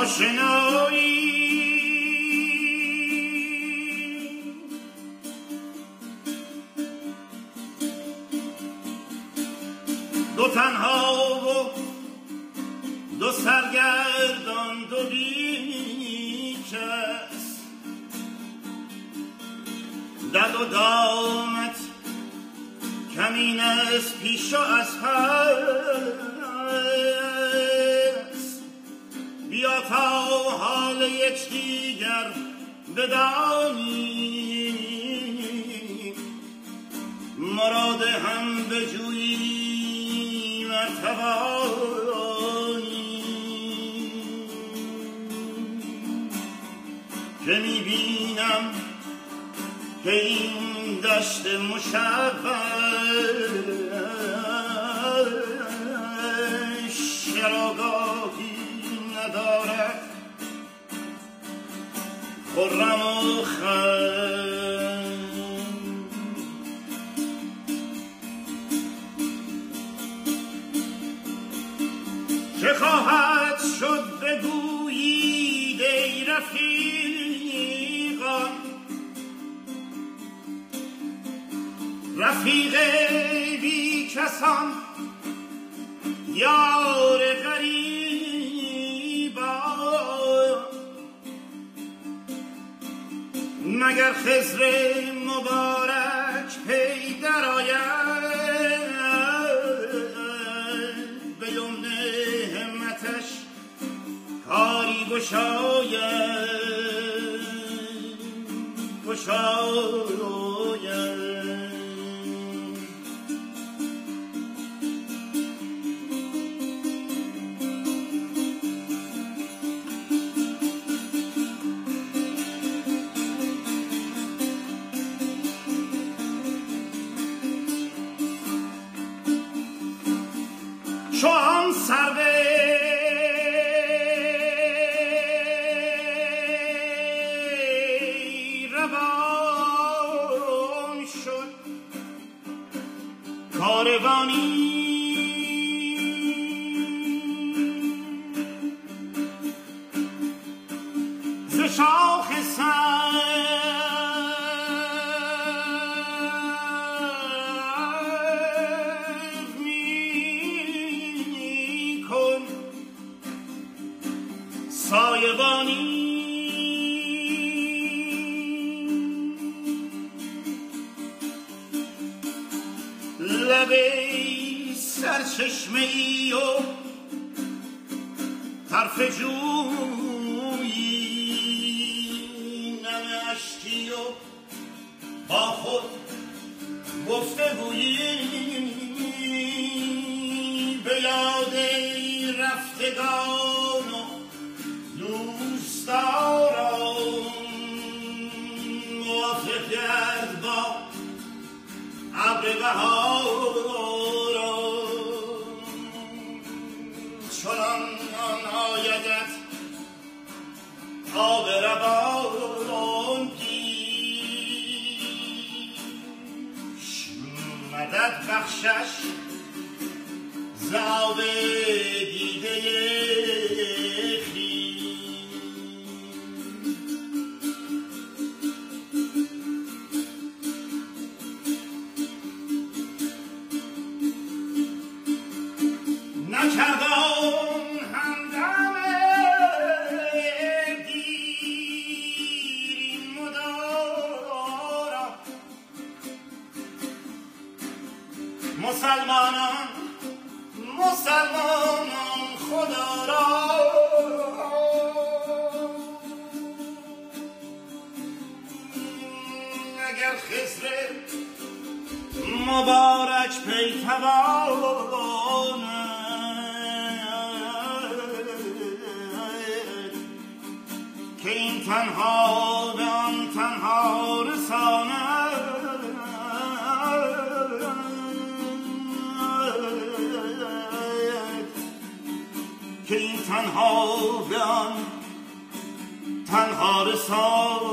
آشنایی دو تنها و دو سرگردان دو بی کس دد و دامت کمین از پیش و از پس بیا تا حال یکدیگر بدانیم مراد هم بجوییم ار توانیم که میبینم که این دشت مشوش چراگاهی ندارد خرم و خم چه خواهد شد بگویید ای رفیقان رفیق بی کسان یار غریبان مگر خضر مبارک پی درآید به یمن همتش کاری گشاید چون سرو روان شد کاروانی ز شاخ سایبانی لب سرچشمه‌ای و طرف جویی نم اشکی و با خود گفتگویی به یاد رفتگان و دوستداران موافق کرد با ابر بهاران چنان آیدت آب روان پیش مدد بخشش ز آب دیده نکردم همدم دیرین مدارا مسلمانان خدا را اگر خضر مبارک پیتوان که این تنها به آن تنها رساند که این تنها به آن تنها رساند